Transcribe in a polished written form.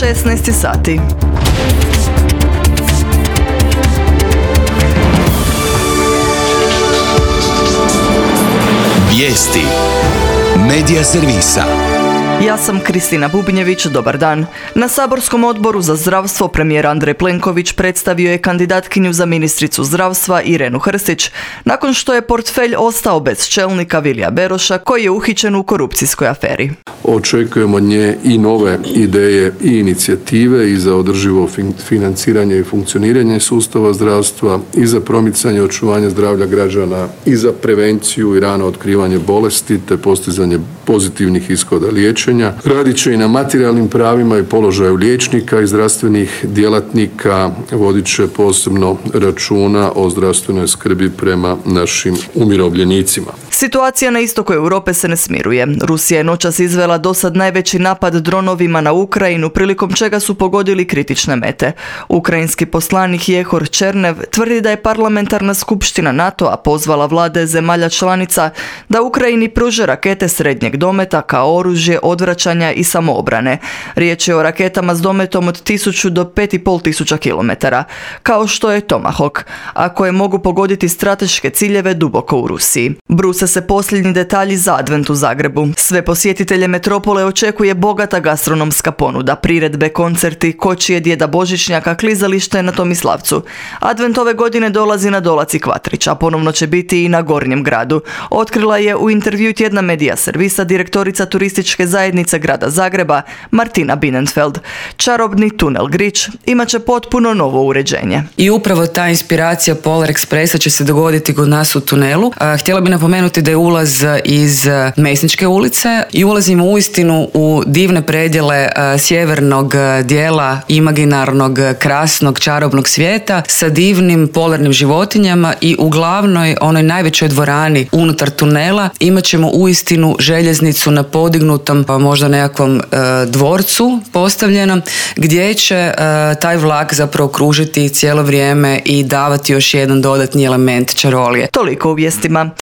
16 sati. Vijesti Medija servisa. Ja sam Kristina Bubnjević, dobar dan. Na saborskom odboru za zdravstvo premijer Andrej Plenković predstavio je kandidatkinju za ministricu zdravstva Irenu Hrstić, nakon što je portfelj ostao bez čelnika Vilija Beroša, koji je uhićen u korupcijskoj aferi. Očekujemo od nje i nove ideje i inicijative i za održivo financiranje i funkcioniranje sustava zdravstva, i za promicanje očuvanja zdravlja građana, i za prevenciju i rano otkrivanje bolesti te postizanje pozitivnih ishoda liječenja. Radit će i na materijalnim pravima i položaju liječnika i zdravstvenih djelatnika, vodit će posebno računa o zdravstvenoj skrbi prema našim umirovljenicima. Situacija na istoku Europe se ne smiruje. Rusija je noćas izvela dosad najveći napad dronovima na Ukrajinu, prilikom čega su pogodili kritične mete. Ukrajinski poslanik Jehor Černev tvrdi da je parlamentarna skupština NATO-a pozvala vlade zemalja članica da Ukrajini pruže rakete srednjeg dometa kao oružje odvraćanja i samoobrane. Riječ je o raketama s dometom od 1000 do 5500 km, kao što je Tomahawk, a koje mogu pogoditi strateške ciljeve duboko u Rusiji. Bruse se posljednji detalji za Advent u Zagrebu. Sve posjetitelje metropole očekuje bogata gastronomska ponuda, priredbe, koncerti, kočije djeda Božićnjaka, klizalište na Tomislavcu. Advent ove godine dolazi na Dolac Kvatrić, a ponovno će biti i na Gornjem gradu. Otkrila je u intervju tjedna Medija servisa direktorica turističke zajednice grada Zagreba Martina Binenfeld. Čarobni tunel Grič imat će potpuno novo uređenje. I upravo ta inspiracija Polar Expressa će se dogoditi kod nas u tunelu. Htjela bih napomenuti da je ulaz iz Mesničke ulice i ulazimo uistinu u divne predjele sjevernog dijela imaginarnog, krasnog, čarobnog svijeta sa divnim polarnim životinjama, i u glavnoj, onoj najvećoj dvorani unutar tunela imat ćemo uistinu željeznicu na podignutom, pa možda nekakvom dvorcu postavljenom, gdje će taj vlak zapravo kružiti cijelo vrijeme i davati još jedan dodatni element čarolije. Toliko u vijestima.